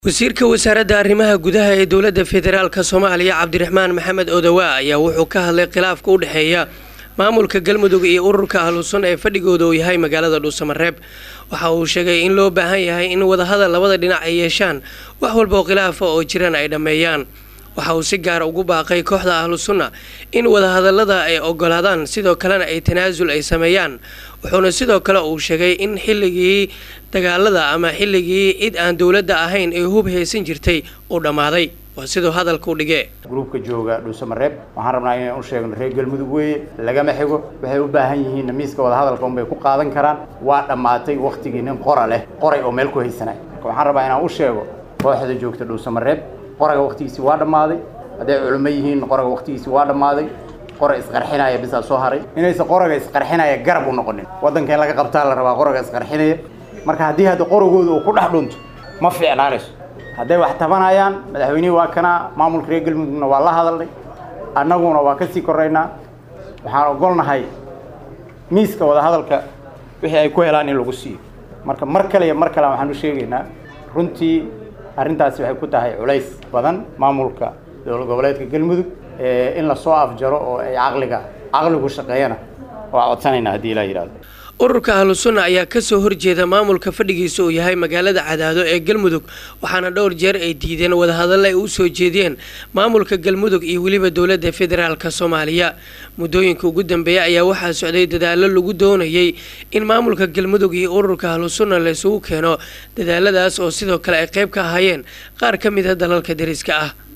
wasiirka wasaaradda arrimaha gudaha ee dowladda federaalka Soomaaliya Cabdiraxmaan Maxamed Odawa ayaa wuxuu ka hadlay khilaafka u dhaxeeya maamulka Galmudug iyo ururka Ahlusun ee fadhigooda uu yahay magaalada Dhuusamareeb. Waxa uu sheegay in loo baahan yahay in wada hadal labada dhinac ay yeeshaan wax walba oo khilaaf oo jiran ay dhameeyaan. waxa uu si gaar ugu baaqay kooxda Ahlusun in wada hadallada ay ogolaadaan sidoo kalena ay tanaasul ay sameeyaan. wuxuuna sidoo kale uu sheegay in xilligii dagaalada ama xilligii cid aan dawladda ahayn ee hub haysan jirtay uu dhamaaday. waa sidoo hadalku dhigay groupka jooga Dhuusamareeb waxaan rabnaa inaan u sheegno reer Galmudug weeye lagama xigo waxay u baahan yihiin miiska wada hadalka bay ku qaadan karaan waa dhamaatay waqtigii nin qora leh qoray oo meel ku haysanay. waxaan rabaa inaan u sheego kooxda joogta Dhuusamareeb qoraga waqtigiisa waa dhamaaday haday culimo yihiin qoraga waqtigiisa waa dhamaaday qora isqarxinaya bis soo haray inaysan qoraga isqarxinaya garab u noqonin wadanka laga qabtaa la rabaa qoraga isqarxinaya marka hadii hada qoragooda uu ku dhax dhunto ma fiicnaanayso haday wax tabanayaan madaxweynaha waa kana maamulka reer Galmudugna waa la hadalnay annaguna waa ka sii koreynaa waxaan ogolnahay miiska wada hadalka wixii ay ku helaan in lagu siiyo marka mar kale waxaan u sheegaynaa runtii arrintaasi waxay ku tahay culays badan maamulka dowlad goboleedka Galmudug in la soo afjaro oo ay aqligu shaqeeyana waa codsanayna hadii la yiraahdo. ururka Ahlusun ayaa ka soo horjeeda maamulka fadhigiisa uu yahay magaalada Cadaado ee Galmudug waxaana dhowr jeer ay diideen wada hadal ay u soo jeediyeen maamulka Galmudug iyo waliba dowladda federaalka Soomaaliya. muddooyinka ugu dambeeyay ayaa waxaa socday dadaalo lagu doonayay in maamulka Galmudug iyo ururka Ahlusun la isugu keeno dadaaladaas oo sidoo kale ay qayb ka ahaayeen qaar ka mid ah dalalka dariska ah.